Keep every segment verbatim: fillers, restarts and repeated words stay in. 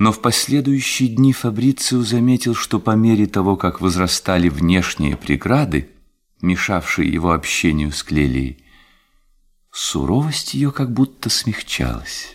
Но в последующие дни Фабрицио заметил, что по мере того, как возрастали внешние преграды, мешавшие его общению с Клелией, суровость ее как будто смягчалась.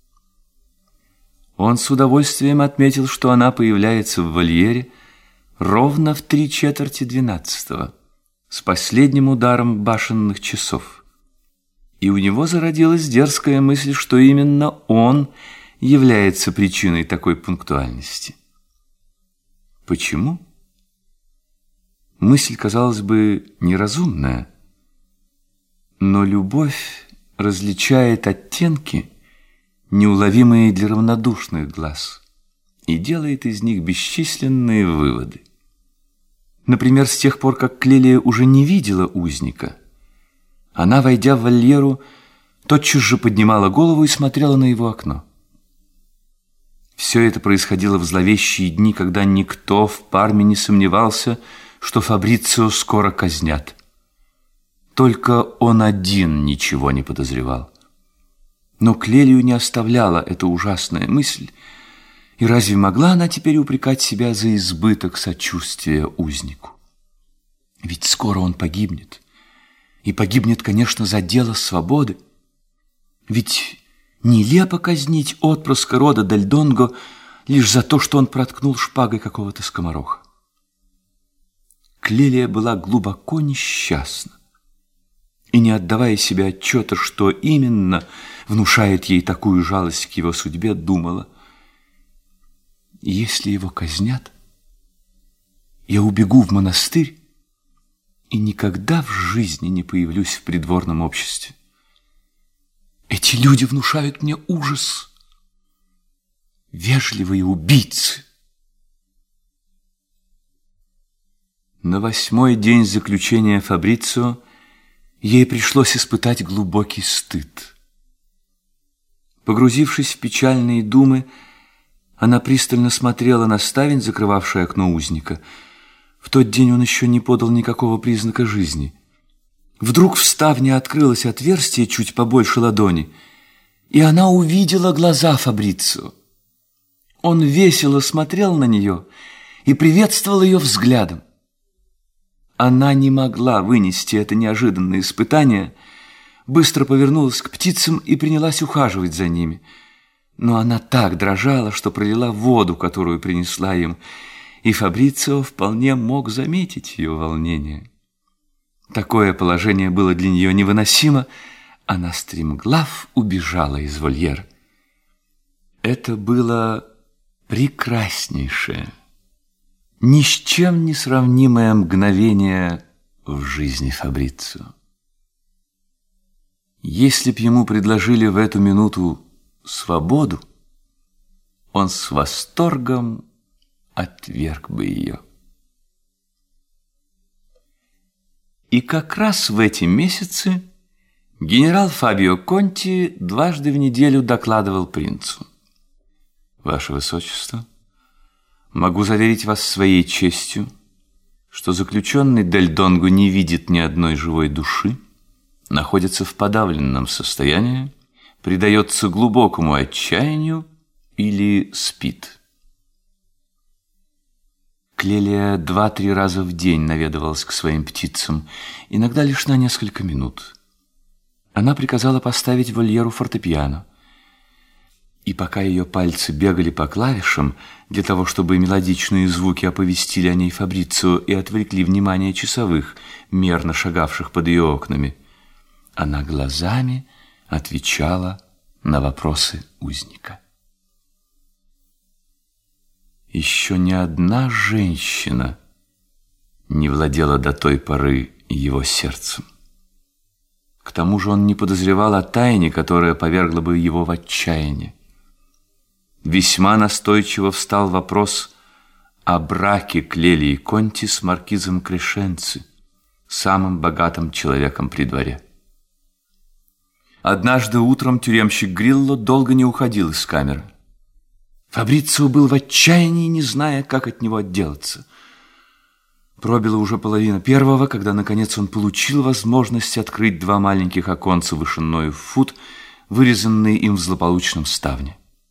Он с удовольствием отметил, что она появляется в вольере ровно в три четверти двенадцатого, с последним ударом башенных часов. И у него зародилась дерзкая мысль, что именно он является причиной такой пунктуальности. Почему? Мысль, казалось бы, неразумная, но любовь различает оттенки, неуловимые для равнодушных глаз, и делает из них бесчисленные выводы. Например, с тех пор, как Клелия уже не видела узника, она, войдя в вольеру, тотчас же поднимала голову и смотрела на его окно. Все это происходило в зловещие дни, когда никто в Парме не сомневался, что Фабрицио скоро казнят. Только он один ничего не подозревал. Но Клелию не оставляла эта ужасная мысль, и разве могла она теперь упрекать себя за избыток сочувствия узнику? Ведь скоро он погибнет, и погибнет, конечно, за дело свободы. Ведь нелепо казнить отпрыска рода Дель Донго лишь за то, что он проткнул шпагой какого-то скомороха. Клелия была глубоко несчастна, и, не отдавая себе отчета, что именно внушает ей такую жалость к его судьбе, думала: если его казнят, я убегу в монастырь и никогда в жизни не появлюсь в придворном обществе. Эти люди внушают мне ужас. Вежливые убийцы. На восьмой день заключения Фабрицио ей пришлось испытать глубокий стыд. Погрузившись в печальные думы, она пристально смотрела на ставень, закрывавший окно узника. В тот день он еще не подал никакого признака жизни. Вдруг в ставне открылось отверстие чуть побольше ладони, и она увидела глаза Фабрицио. Он весело смотрел на нее и приветствовал ее взглядом. Она не могла вынести это неожиданное испытание, быстро повернулась к птицам и принялась ухаживать за ними. Но она так дрожала, что пролила воду, которую принесла им, и Фабрицио вполне мог заметить ее волнение. Такое положение было для нее невыносимо. Она стремглав убежала из вольера. Это было прекраснейшее, ни с чем не сравнимое мгновение в жизни Фабрицио. Если б ему предложили в эту минуту свободу, он с восторгом отверг бы ее. И как раз в эти месяцы генерал Фабио Конти дважды в неделю докладывал принцу: «Ваше Высочество, могу заверить вас своей честью, что заключенный Дель Донго не видит ни одной живой души, находится в подавленном состоянии, предается глубокому отчаянию или спит». Клелия два-три раза в день наведывалась к своим птицам, иногда лишь на несколько минут. Она приказала поставить в вольеру фортепиано. И пока ее пальцы бегали по клавишам для того, чтобы мелодичные звуки оповестили о ней Фабрицио и отвлекли внимание часовых, мерно шагавших под ее окнами, она глазами отвечала на вопросы узника. Еще ни одна женщина не владела до той поры его сердцем. К тому же он не подозревал о тайне, которая повергла бы его в отчаяние. Весьма настойчиво встал вопрос о браке Клелии Конти с маркизом Крешенци, самым богатым человеком при дворе. Однажды утром тюремщик Грилло долго не уходил из камеры. Фабрицио был в отчаянии, не зная, как от него отделаться. Пробила уже половина первого, когда, наконец, он получил возможность открыть два маленьких оконца вышиною в фут, вырезанные им в злополучном ставне.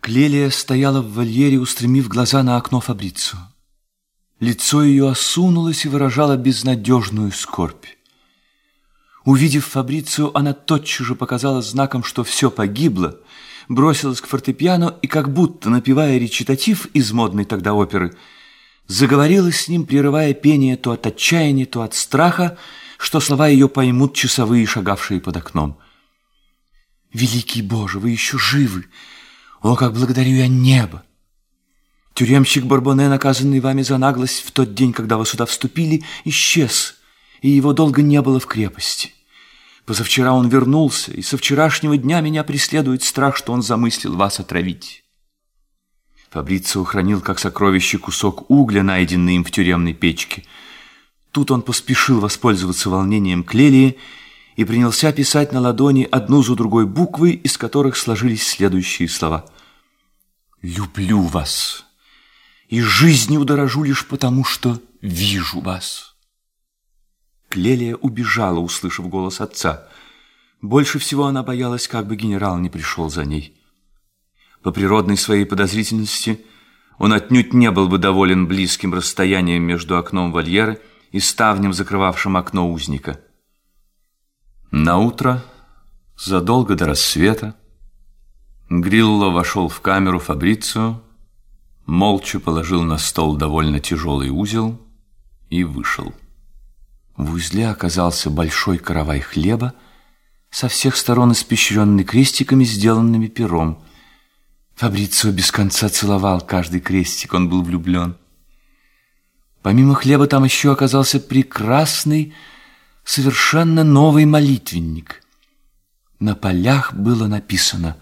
Клелия стояла в вольере, устремив глаза на окно Фабрицио. Лицо ее осунулось и выражало безнадежную скорбь. Увидев Фабрицио, она тотчас же показала знаком, что все погибло, бросилась к фортепиано и, как будто напевая речитатив из модной тогда оперы, заговорила с ним, прерывая пение то от отчаяния, то от страха, что слова ее поймут часовые, шагавшие под окном. «Великий Боже, вы еще живы! О, как благодарю я небо! Тюремщик Барбоне, наказанный вами за наглость в тот день, когда вы сюда вступили, исчез, и его долго не было в крепости. Позавчера он вернулся, и со вчерашнего дня меня преследует страх, что он замыслил вас отравить». Фабрицио хранил как сокровище кусок угля, найденный им в тюремной печке. Тут он поспешил воспользоваться волнением Клелии и принялся писать на ладони одну за другой буквы, из которых сложились следующие слова. «Люблю вас, и жизнью дорожу лишь потому, что вижу вас». Клелия убежала, услышав голос отца. Больше всего она боялась, как бы генерал не пришел за ней. По природной своей подозрительности он отнюдь не был бы доволен близким расстоянием между окном вольера и ставнем, закрывавшим окно узника. Наутро, задолго до рассвета, Грилло вошел в камеру Фабрицио, молча положил на стол довольно тяжелый узел и вышел. В узле оказался большой каравай хлеба, со всех сторон испещренный крестиками, сделанными пером. Фабрицио без конца целовал каждый крестик, он был влюблен. Помимо хлеба там еще оказался прекрасный, совершенно новый молитвенник. На полях было написано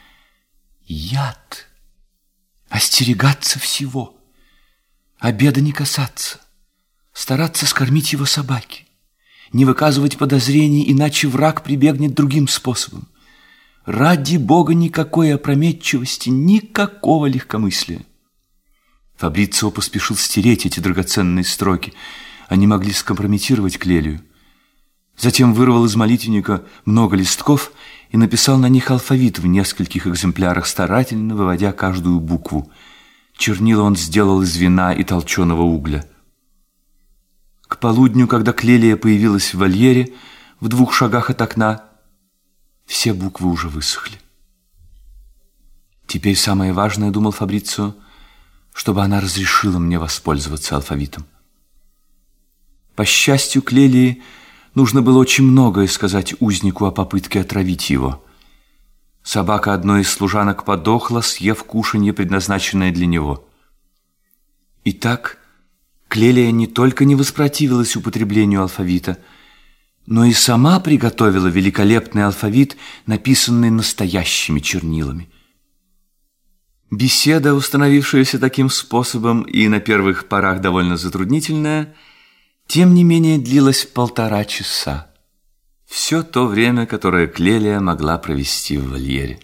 «Яд, остерегаться всего, обеда не касаться, стараться скормить его собаке, не выказывать подозрений, иначе враг прибегнет другим способом. Ради Бога никакой опрометчивости, никакого легкомыслия». Фабрицио поспешил стереть эти драгоценные строки. Они могли скомпрометировать Клелию. Затем вырвал из молитвенника много листков и написал на них алфавит в нескольких экземплярах, старательно выводя каждую букву. Чернила он сделал из вина и толченого угля. К полудню, когда Клелия появилась в вольере, в двух шагах от окна, все буквы уже высохли. Теперь самое важное, думал Фабрицио, чтобы она разрешила мне воспользоваться алфавитом. По счастью, Клелии нужно было очень многое сказать узнику о попытке отравить его. Собака одной из служанок подохла, съев кушанье, предназначенное для него. Итак, Клелия не только не воспротивилась употреблению алфавита, но и сама приготовила великолепный алфавит, написанный настоящими чернилами. Беседа, установившаяся таким способом и на первых порах довольно затруднительная, тем не менее длилась полтора часа. Все то время, которое Клелия могла провести в вольере.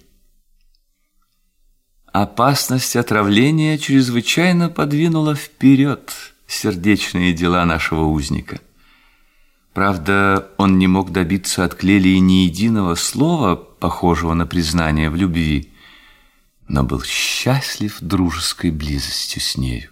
Опасность отравления чрезвычайно подвинула вперед сердечные дела нашего узника. Правда, он не мог добиться от Клелии ни единого слова, похожего на признание в любви, но был счастлив дружеской близостью с нею.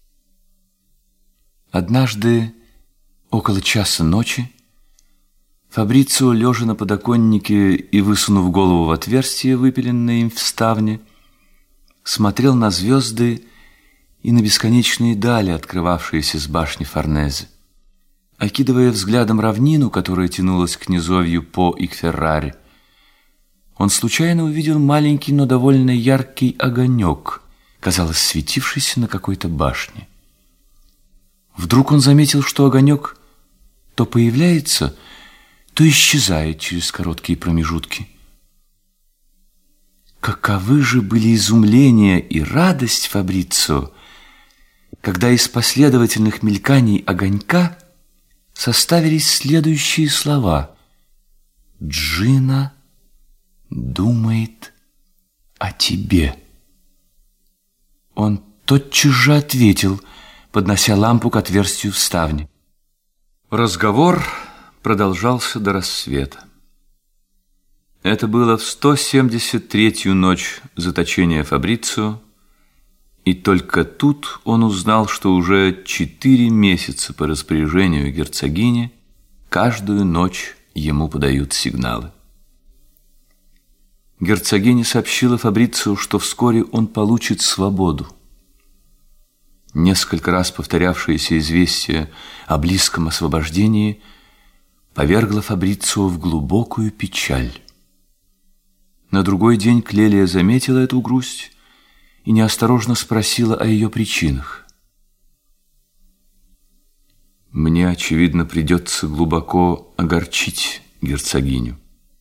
Однажды, около часа ночи, Фабрицио, лежа на подоконнике и высунув голову в отверстие, выпиленное им в ставне, смотрел на звезды и на бесконечные дали, открывавшиеся с башни Форнезе. Окидывая взглядом равнину, которая тянулась к низовью по Икферраре, он случайно увидел маленький, но довольно яркий огонек, казалось, светившийся на какой-то башне. Вдруг он заметил, что огонек то появляется, то исчезает через короткие промежутки. Каковы же были изумление и радость Фабрицио, когда из последовательных мельканий огонька составились следующие слова: «Джина думает о тебе». Он тотчас же ответил, поднося лампу к отверстию в ставне. Разговор продолжался до рассвета. Это было в сто семьдесят третью ночь заточения Фабрицио, и только тут он узнал, что уже четыре месяца по распоряжению герцогини каждую ночь ему подают сигналы. Герцогиня сообщила Фабрицио, что вскоре он получит свободу. Несколько раз повторявшееся известие о близком освобождении повергло Фабрицио в глубокую печаль. На другой день Клелия заметила эту грусть и неосторожно спросила о ее причинах. «Мне, очевидно, придется глубоко огорчить герцогиню».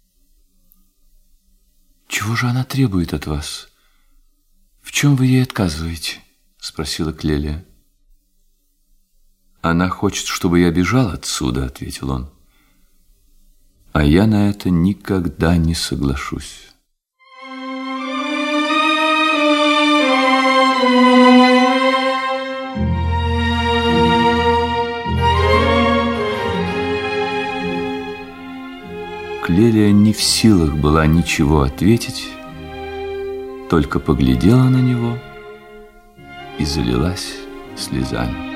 «Чего же она требует от вас? В чем вы ей отказываете?» — спросила Клелия. «Она хочет, чтобы я бежал отсюда», — ответил он. «А я на это никогда не соглашусь». Клелия не в силах была ничего ответить, только поглядела на него и залилась слезами.